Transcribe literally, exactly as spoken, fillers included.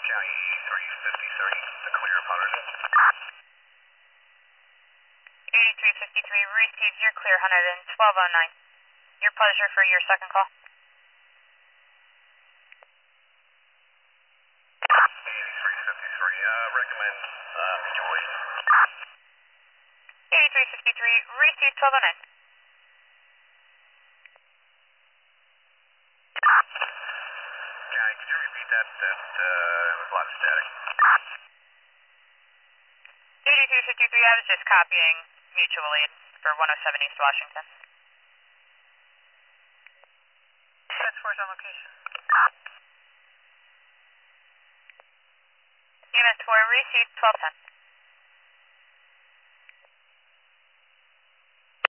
County three fifty-three, the clear of one hundred. eighty-three fifty-three, received your clear one hundred, twelve oh nine. Your pleasure for your second call. eighty-three fifty-three, uh, recommend uh, Mutual Aid. eighty-three fifty-three, received twelve oh nine. County, could you repeat that? That uh, was a lot of static. eighty-three fifty-three, I was just copying Mutual Aid for one oh seven East Washington. That's four's on location. Unit four, received twelve ten.